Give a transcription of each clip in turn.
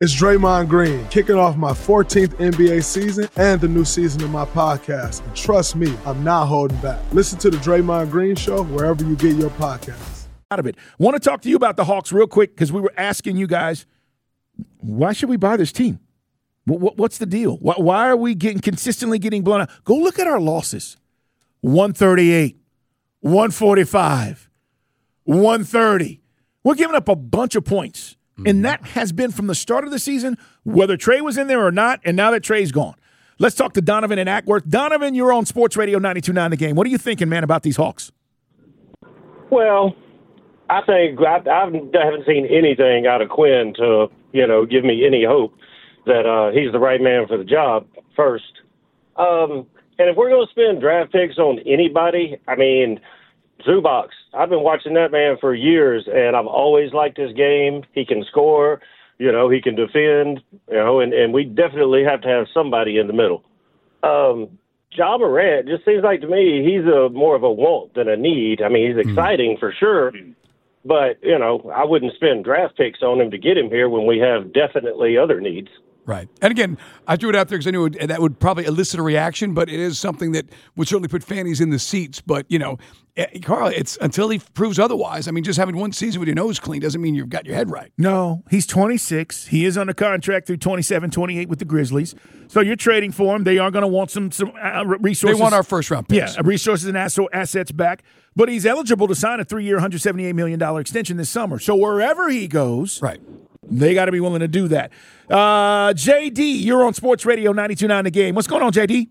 It's Draymond Green, kicking off my 14th NBA season and the new season of my podcast. And trust me, I'm not holding back. Listen to the Draymond Green Show wherever you get your podcasts. Out of it. Want to talk to you about the Hawks real quick because we were asking you guys, why should we buy this team? What's the deal? Why are we consistently getting blown out? Go look at our losses. 138, 145, 130. We're giving up a bunch of points. And that has been from the start of the season, whether Trey was in there or not, and now that Trey's gone. Let's talk to Donovan in Ackworth. Donovan, you're on Sports Radio 92.9 The Game. What are you thinking, man, about these Hawks? Well, I think I haven't seen anything out of Quinn to, give me any hope that he's the right man for the job first. And if we're going to spend draft picks on anybody, Zubac. I've been watching that man for years, and I've always liked his game. He can score, he can defend, and we definitely have to have somebody in the middle. Ja Morant just seems like to me he's more of a want than a need. He's exciting for sure, but, I wouldn't spend draft picks on him to get him here when we have definitely other needs. Right. And again, I threw it out there because I knew that would probably elicit a reaction, but it is something that would certainly put fannies in the seats. But, Carl, it's until he proves otherwise. Just having one season with your nose clean doesn't mean you've got your head right. No, he's 26. He is under contract through 27, 28 with the Grizzlies. So you're trading for him. They are going to want some resources. They want our first-round picks. Yeah, resources and assets back. But he's eligible to sign a 3-year, $178 million extension this summer. So wherever he goes, right, they got to be willing to do that. JD, you're on Sports Radio 92.9 The Game. What's going on, JD?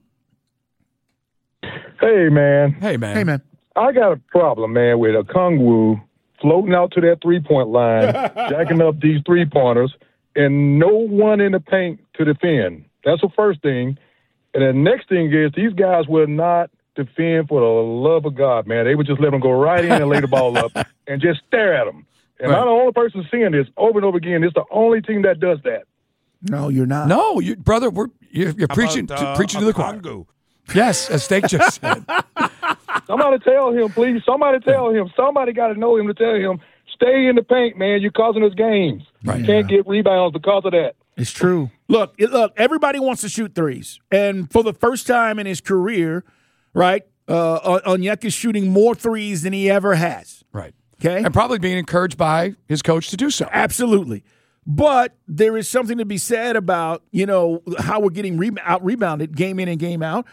Hey, man. Hey, man. Hey, man. I got a problem, man, with Okongwu floating out to that three-point line, jacking up these three-pointers, and no one in the paint to defend. That's the first thing. And the next thing is these guys will not defend for the love of God, man. They would just let them go right in and lay the ball up and just stare at them. And I'm the only person seeing this over and over again. It's the only team that does that. No, you're not. No, brother, you're preaching to the choir. Yes, as Steak just said. Somebody tell him, please. Somebody tell him. Somebody got to know him to tell him, stay in the paint, man. You're causing us games. Right. You can't get rebounds because of that. It's true. Look, everybody wants to shoot threes. And for the first time in his career, right, Onyeka is shooting more threes than he ever has. Right. Okay. And probably being encouraged by his coach to do so. Absolutely. But there is something to be said about, how we're getting out-rebounded game in and game out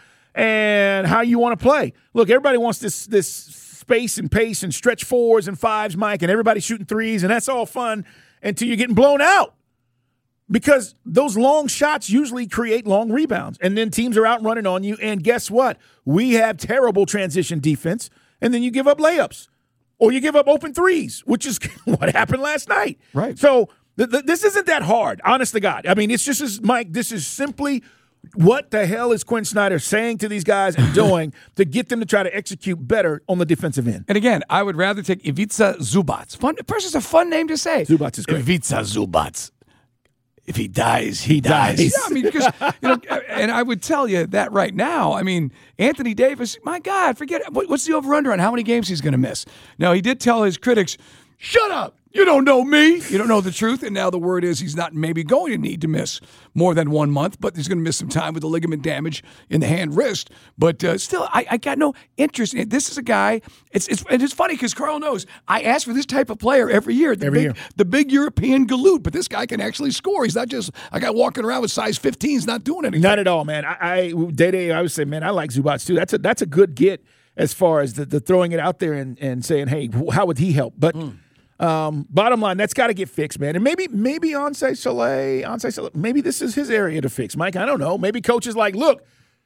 and how you want to play. Look, everybody wants this space and pace and stretch fours and fives, Mike, and everybody's shooting threes, and that's all fun until you're getting blown out. Because those long shots usually create long rebounds, and then teams are out running on you, and guess what? We have terrible transition defense, and then you give up layups. Or you give up open threes, which is what happened last night. Right. So this isn't that hard, honest to God. It's just, Mike, this is simply what the hell is Quinn Snyder saying to these guys and doing to get them to try to execute better on the defensive end. And again, I would rather take Ivica Zubac. First, it's a fun name to say. Zubac is great. Ivica Zubac. If he dies, he dies. Yeah, because and I would tell you that right now. Anthony Davis, my God, forget it. What's the over/under on how many games he's going to miss? Now, he did tell his critics, "Shut up! You don't know me. You don't know the truth." And now the word is he's not maybe going to need to miss more than 1 month, but he's going to miss some time with the ligament damage in the hand wrist. But still, I got no interest in it. This is a guy. It's funny because Carl knows I ask for this type of player every year. The big European galoot, but this guy can actually score. He's not just a guy walking around with size 15s not doing anything. Not at all, man. I would say, man, I like Zubac too. That's a good get as far as the throwing it out there and saying, hey, how would he help? But bottom line, that's got to get fixed, man. And maybe Ansay Soleil, maybe this is his area to fix, Mike. I don't know. Maybe coach is like, look,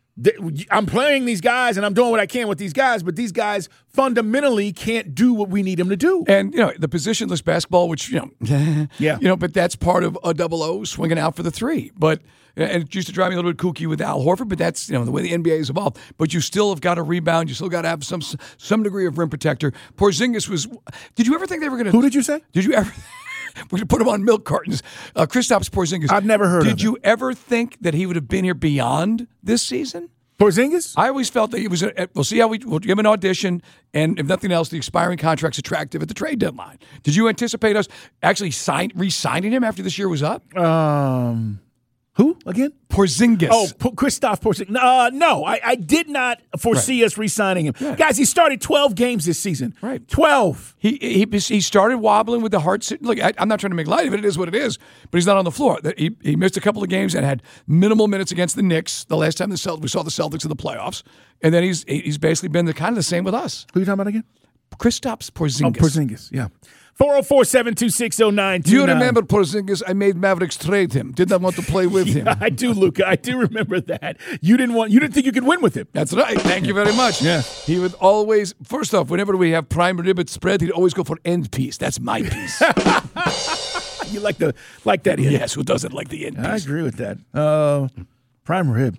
I'm playing these guys and I'm doing what I can with these guys, but these guys fundamentally can't do what we need them to do. And, the positionless basketball, which, yeah. But that's part of a 0-0 swinging out for the three. But and it used to drive me a little bit kooky with Al Horford, but that's the way the NBA has evolved. But you still have got to rebound. You still got to have some degree of rim protector. Porzingis was. Did you ever think they were going to? Who did you say? Did you ever? We're going to put him on milk cartons. Kristaps Porzingis. I've never heard of him. Did you ever think that he would have been here beyond this season? Porzingis? I always felt that he was. We'll see how we'll give him an audition, and if nothing else, the expiring contract's attractive at the trade deadline. Did you anticipate us actually re-signing him after this year was up? Who again? Porzingis. Oh, Kristaps Porzingis. No, I did not foresee us re-signing him. Yeah. Guys, he started 12 games this season. Right. 12. He started wobbling with the heart. Look, I'm not trying to make light of it. It is what it is. But he's not on the floor. He missed a couple of games and had minimal minutes against the Knicks the last time we saw the Celtics in the playoffs. And then he's basically been kind of the same with us. Who are you talking about again? Kristaps Porzingis. Oh, Porzingis, yeah. 404-726-0929. Do you remember Porzingis? I made Mavericks trade him. Did not want to play with him. I do, Luca. I do remember that. You didn't think you could win with him. That's right. Thank you very much. Yeah. He would always, first off, whenever we have prime rib spread, he'd always go for end piece. That's my piece. You like that? Yes. Who doesn't like the end piece? I agree with that. Prime rib.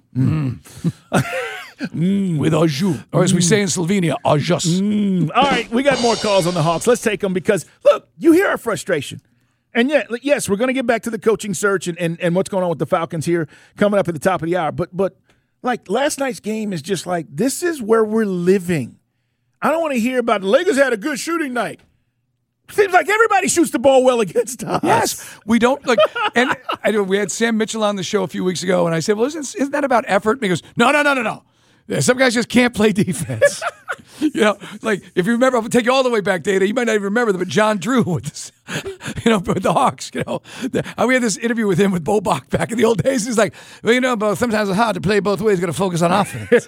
With au jus. Or as we say in Slovenia, au jus. All right, we got more calls on the Hawks. Let's take them because, look, you hear our frustration. And yes, we're going to get back to the coaching search and what's going on with the Falcons here coming up at the top of the hour. But like last night's game is just like, this is where we're living. I don't want to hear about the Lakers had a good shooting night. Seems like everybody shoots the ball well against us. Yes, we don't like. And we had Sam Mitchell on the show a few weeks ago, and I said, "Well, isn't that about effort?" And he goes, "No. Yeah, some guys just can't play defense." Like if you remember, I'll take you all the way back, Data. You might not even remember them, but John Drew with this, with the Hawks. We had this interview with him with Bo Bach back in the old days. He's like, "Well, but sometimes it's hard to play both ways. Got to focus on offense."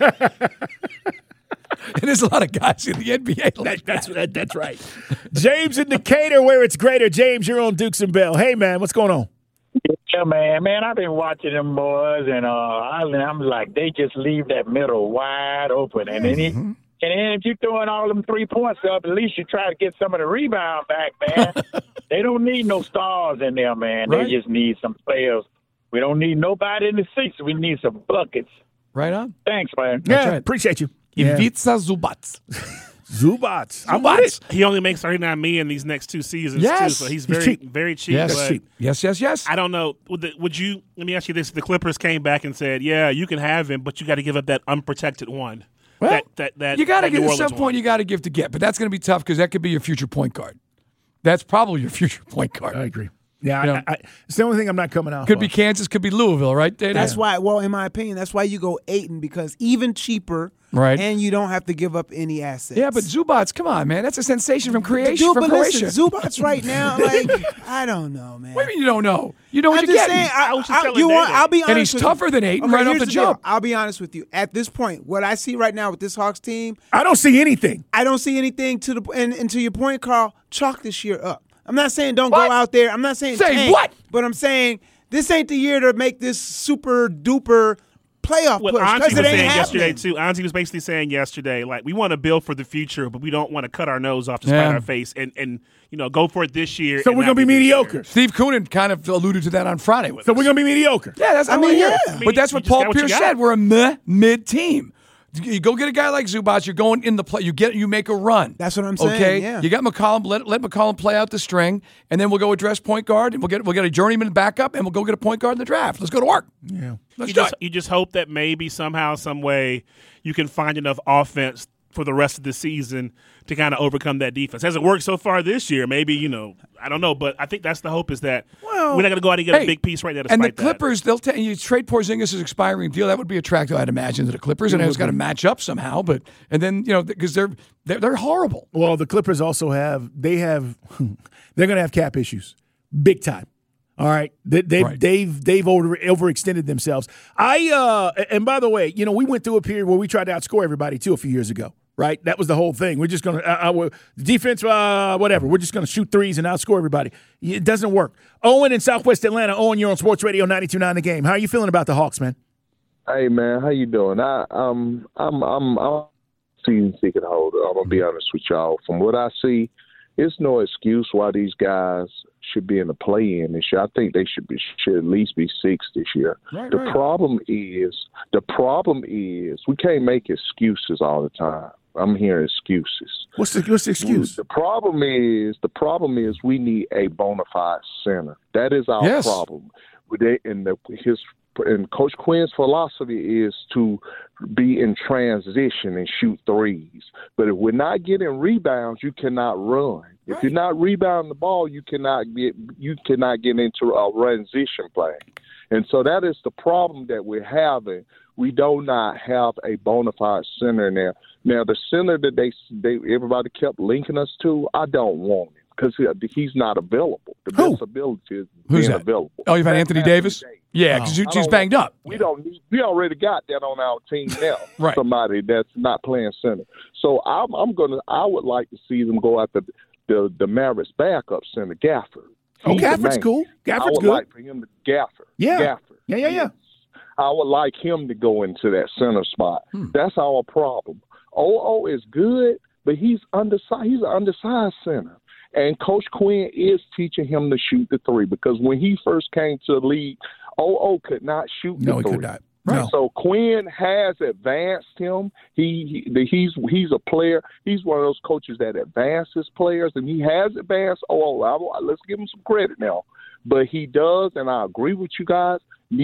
And there's a lot of guys in the NBA. That's right. James in Decatur, where it's greater. James, you're on Dukes and Bell. Hey, man, what's going on? Yeah, man, I've been watching them boys, and I'm like, they just leave that middle wide open, and then and then if you're throwing all them 3 points up, at least you try to get some of the rebound back, man. They don't need no stars in there, man. Right. They just need some players. We don't need nobody in the six. We need some buckets. Right on. Thanks, man. Yeah, appreciate you. Ivica Zubac. Zubac. He only makes $39 million these next 2 seasons, too, so he's very cheap. Very cheap. Yes, cheap. Yes. I don't know. Would you? Let me ask you this: the Clippers came back and said, "Yeah, you can have him, but you got to give up that unprotected one." Well, that you got to give at some point. You got to give to get, but that's going to be tough because that could be your future point guard. That's probably your future point guard. I agree. Yeah, it's the only thing I'm not coming out. Could be Kansas, could be Louisville, right? Dana? That's why. Well, in my opinion, that's why you go Ayton because even cheaper, right? And you don't have to give up any assets. Yeah, but Zubac, come on, man, that's a sensation from Croatia. Listen, Zubac right now, like I don't know, man. What do you mean you don't know? You know what I'm you're just getting. I'll be honest. And he's tougher than Ayton right off the jump. I'll be honest with you. At this point, what I see right now with this Hawks team, I don't see anything. And to your point, Carl, chalk this year up. I'm not saying don't go out there. I'm not saying tank, what? But I'm saying this ain't the year to make this super duper playoff push because it ain't happening. Anzi was basically saying yesterday, like we want to build for the future, but we don't want to cut our nose off to spite our face and go for it this year. So we're gonna be mediocre. Steve Koonin kind of alluded to that on Friday. So we're gonna be mediocre. Yeah, that's what But that's what Paul Pierce said. We're a mid team. You go get a guy like Zubac. You're going in the play. You make a run. That's what I'm saying. Okay, yeah. You got McCollum. Let McCollum play out the string, and then we'll go address point guard, and we'll get a journeyman backup, and we'll go get a point guard in the draft. Let's go to work. Yeah, you just hope that maybe somehow, some way, you can find enough offense for the rest of the season to kind of overcome that defense. Hasn't worked so far this year. Maybe, I don't know, but I think that's the hope is that we're not going to go out and get a big piece right now. And the Clippers, you trade Porzingis' expiring deal. That would be attractive, I'd imagine, to the Clippers, and it's got to match up somehow. And then because they're horrible. Well, the Clippers also they're going to have cap issues, big time. All right, they've overextended themselves. And by the way, we went through a period where we tried to outscore everybody too a few years ago. Right, that was the whole thing. We're just going to defense, whatever. We're just going to shoot threes and outscore everybody. It doesn't work. Owen in Southwest Atlanta. Owen, you're on Sports Radio 92.9 The Game. How are you feeling about the Hawks, man? Hey, man, how you doing? I'm season ticket holder. I'm gonna be honest with y'all. From what I see, it's no excuse why these guys should be in the play-in this year. I think they should at least be 6 this year. The problem is we can't make excuses all the time. I'm hearing excuses. What's the excuse? The problem is we need a bona fide center. That is our problem. His and Coach Quinn's philosophy is to be in transition and shoot threes. But if we're not getting rebounds, you cannot run. If you're not rebounding the ball, you cannot get into a transition play. And so that is the problem that we're having. We do not have a bona fide center now. Now, the center that they everybody kept linking us to, I don't want him because he's not available. The best ability is being available. Oh, you've had Anthony Davis? Yeah, because she's banged up. We already got that on our team now. Right. Somebody that's not playing center. So I would like to see them go after the Mavericks backup center, Gafford. Gafford's cool. Gafford's good. I would like for him to Gafford. Yeah. Gafford. Yeah. I would like him to go into that center spot. That's our problem. OO is good, but he's undersized. He's an undersized center. And Coach Quinn is teaching him to shoot the three because when he first came to the league, OO could not shoot the three. No, he could not. Right. So Quinn has advanced him. He's a player. He's one of those coaches that advances players, and he has advanced. Let's give him some credit now. But he does, and I agree with you guys.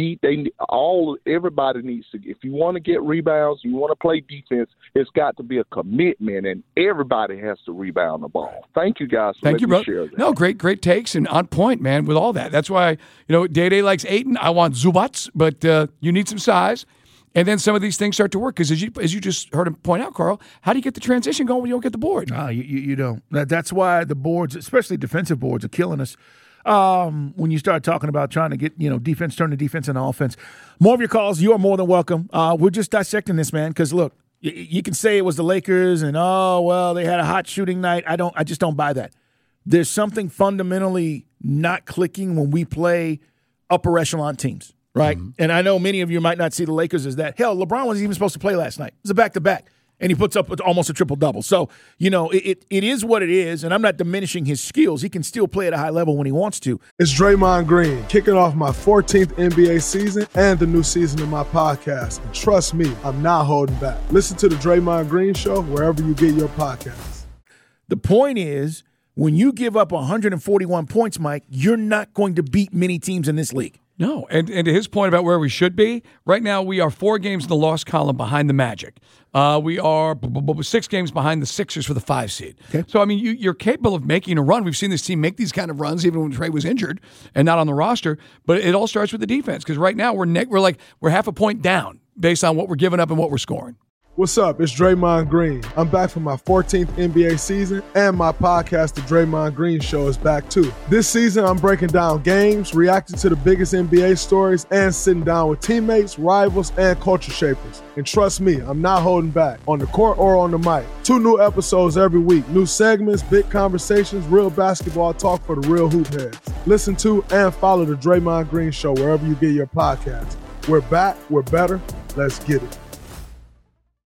Everybody needs to. If you want to get rebounds, you want to play defense. It's got to be a commitment, and everybody has to rebound the ball. Thank you guys. Thank you, brother. Share that. No, great takes and on point, man. With all that, that's why Day likes Ayton. I want Zubats, but you need some size, and then some of these things start to work. Because as you just heard him point out, Carl, how do you get the transition going when you don't get the board? No, you don't. That's why the boards, especially defensive boards, are killing us. When you start talking about trying to get, defense, turn the defense into offense. More of your calls. You are more than welcome. We're just dissecting this, man, because, look, you can say it was the Lakers and, they had a hot shooting night. I just don't buy that. There's something fundamentally not clicking when we play upper echelon teams, right? Mm-hmm. And I know many of you might not see the Lakers as that. Hell, LeBron wasn't even supposed to play last night. It was a back-to-back. And he puts up almost a triple-double. So, it is what it is, and I'm not diminishing his skills. He can still play at a high level when he wants to. It's Draymond Green, kicking off my 14th NBA season and the new season of my podcast. And trust me, I'm not holding back. Listen to The Draymond Green Show wherever you get your podcasts. The point is, when you give up 141 points, Mike, you're not going to beat many teams in this league. No, and to his point about where we should be, right now we are 4 games in the loss column behind the Magic. We are 6 games behind the Sixers for the 5 seed. Okay. So, I mean, you're capable of making a run. We've seen this team make these kind of runs even when Trey was injured and not on the roster. But it all starts with the defense because right now we're half a point down based on what we're giving up and what we're scoring. What's up? It's Draymond Green. I'm back for my 14th NBA season, and my podcast, The Draymond Green Show, is back too. This season, I'm breaking down games, reacting to the biggest NBA stories, and sitting down with teammates, rivals, and culture shapers. And trust me, I'm not holding back, on the court or on the mic. 2 new episodes every week, new segments, big conversations, real basketball talk for the real hoop heads. Listen to and follow The Draymond Green Show wherever you get your podcasts. We're back, we're better, let's get it.